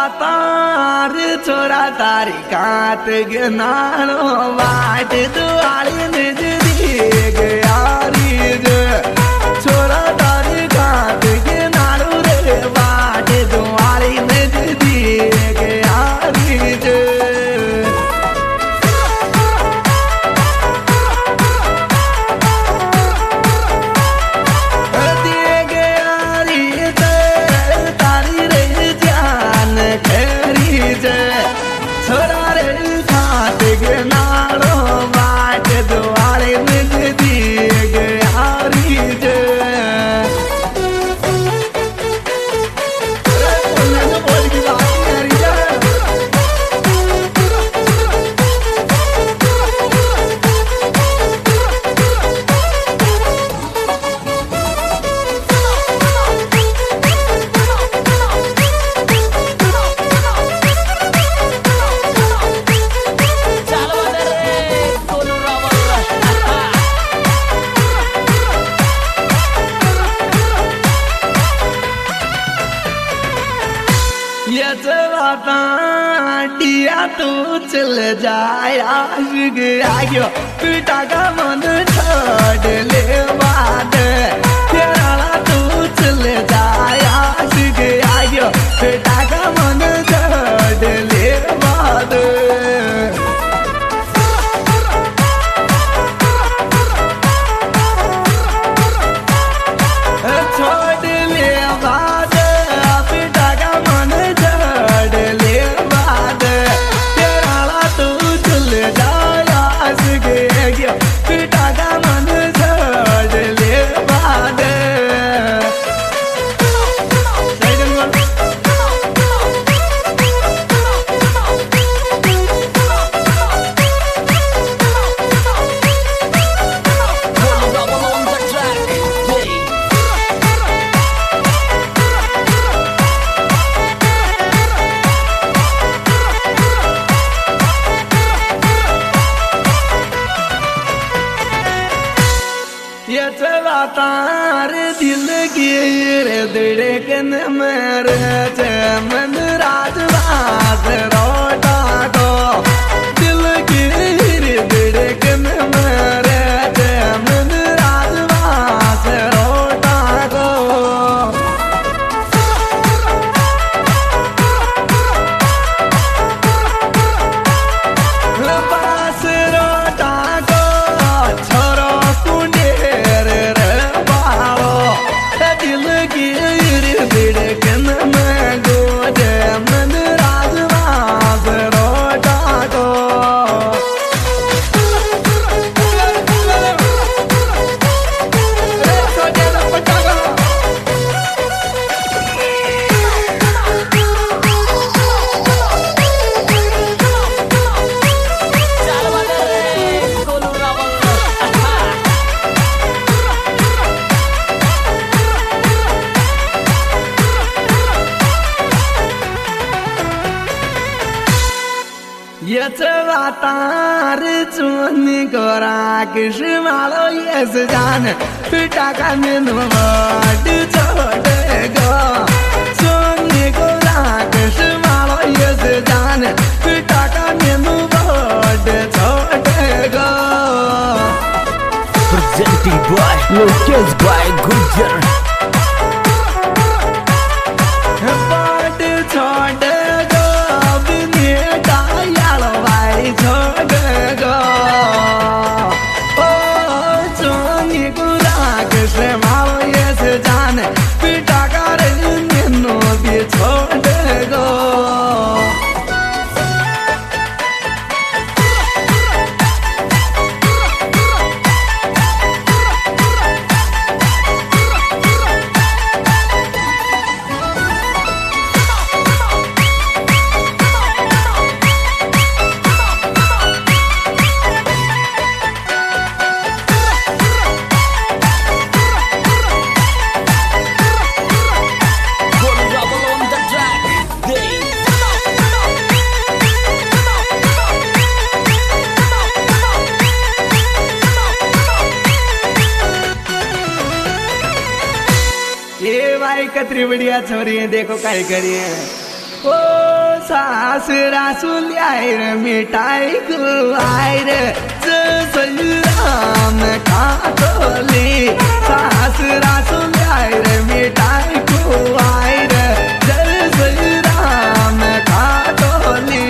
तार छोरा तारी काट गनानो बाट दुआरी निज दिए गयारी छोरा तारी काट गनानो रे बाट दुआरी निज दिए गयारी छोरा रे खाट गनालो बाट दुआरे निज दिए गयारी दिया तू चल जाए आशिक आयो पिता का मन छोड़ ले बात तेरा तू चल जाए आशिक आयो पिता का मन छोड़ ले बात छोड़ ले बात पिता का मन छोड़ ले पिता का मन छोड़ ले बाद ये चला तार दिल गिर धड़कन मेरे मन राजवास रोटा को दिल गिर धड़कन मेरे मन राजवास रोटा को पास रोटा को छोरो ये चला तार चुनी गोरा किस्मालो ये जान पिता का मेनू वाट छोड़ेगा चुनी गोरा किस्मालो ये जान पिता का मेनू वाट छोड़ेगा Presenting by Lucas by Gujar वाट छोड़ेगा छोड़ेगा ओ चुनी गोरा किस्मालो ये जान पिता का मेनू भी छोड़ेगा भाई कतरी बढ़िया छोरी है, देखो काय करिए। ओ सासरा सुल्याएर मिठाई खुवाएर राम काटोली सासरा सुल्याएर मिठाई खुवाएर राम काटोली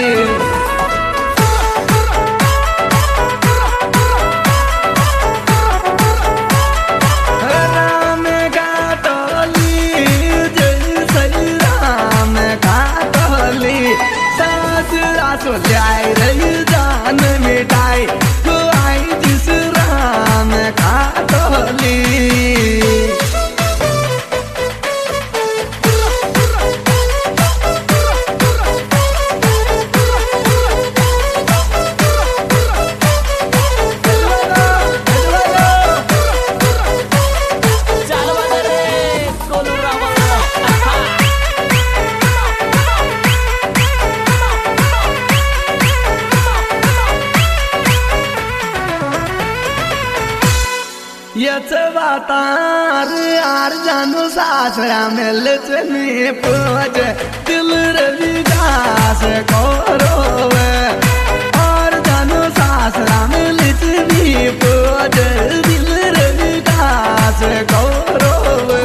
सुल्याएर जान मिठाई खुवाई जिस राम काटोली वातार यार जानो सासरा मिलच में पूज दिल रविदास करोवे और जानो सासरा मिलच में पूज दिल रविदास करोवे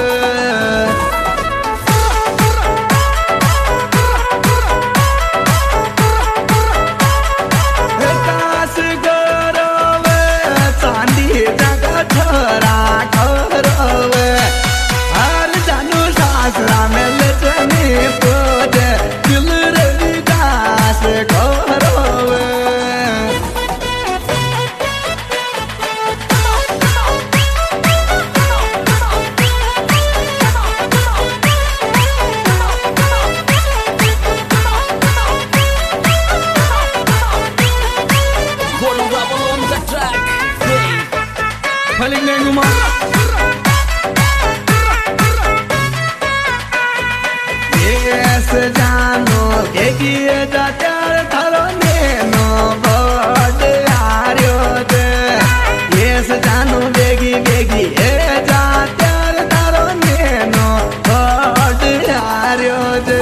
Yes, जानो देखिए जातर थारो नेनो बोड आर्यो दे Yes, जानो बेगी बेगी ए जातर थारो नेनो बोड आर्यो दे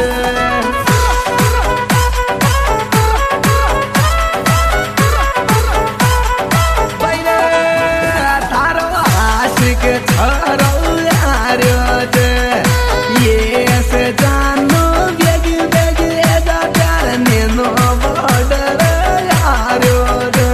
पहिले थारो आशिक छोरो आर्यो दे Yes, जानो बेगी बेगी ए जातर नेनो बोड आर्यो दे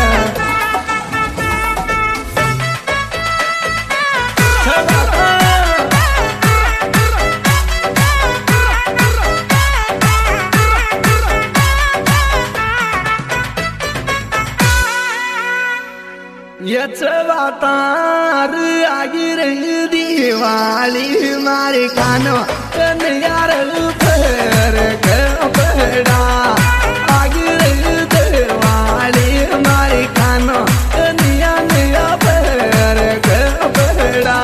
वातार आगिर दिवाली मारे कानो यार फेर कपड़ा आगिर दिवाली मारे कानो नया नया फेर कपड़ा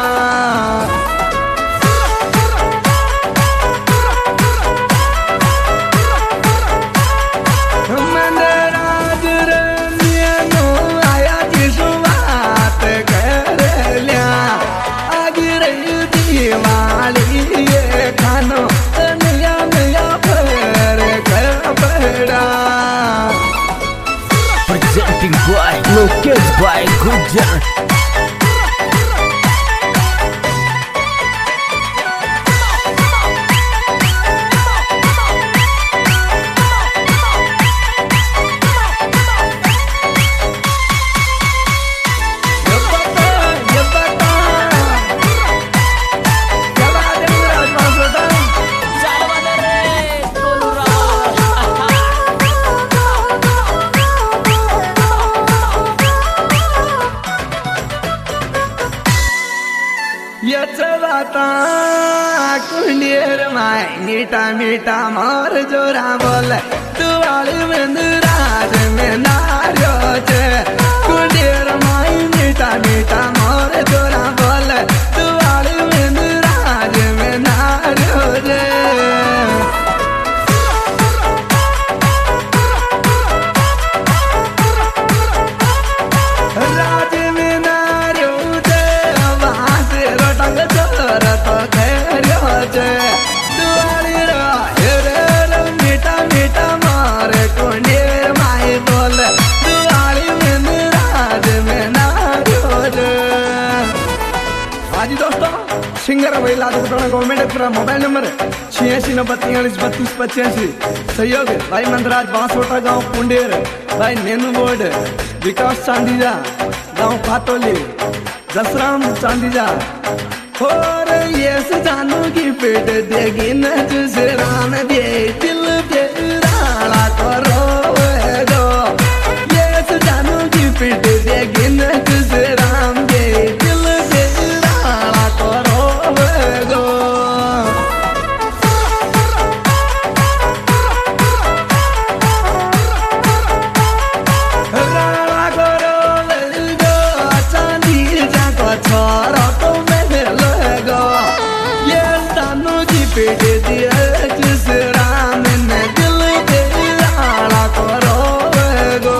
Presenting by Lucas by Gujar. कुंडियर माय मीठा मीठा मोर जोरा बोल दुआली में राज में नारियो छे कुंडियर माय मीठा मीठा मोर जोरा बोल दुआली में राज में नारियो छे राज में नारियो छे वहां से रोटंग चोर तो खेरियो छे दुआली रे हाजी दोस्तों सिंगर वहीला गवर्नमेंट पूरा मोबाइल नंबर 8690423285 सहयोग भाई मंदराज बांसोटा गांव पुंडेर भाई नेनू बोर्ड विकास चांदीजा गांव पातोली जसराम चांदीजा और ये जानू की पेट देगी न तुझे रान दे दिल पे राला करो गो ये जानू की पेट देगी न तुझे राम दे दिल पे राला करो गो राला करो गो चांदी जाको छोरा तो पेट दिया जिस राम ने दिल पे राला करो गो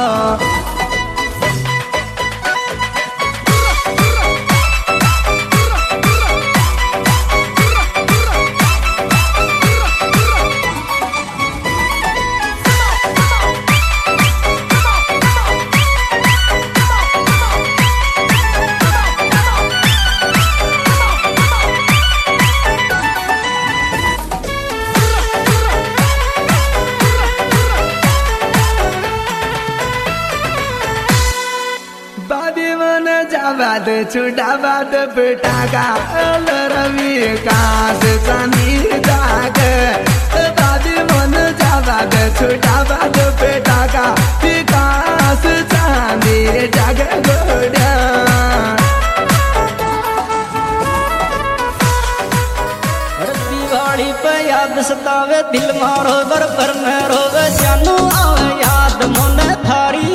जाबाद छुटाबाद बेटा का रवि काश चांदी जाग दादी मन जाबाद छुटाबाद बेटा का विकास चांदी जाग गोड़ा दिवाली पे याद सतावे दिल मारो बर में रोवे जानू आवे याद मोने थारी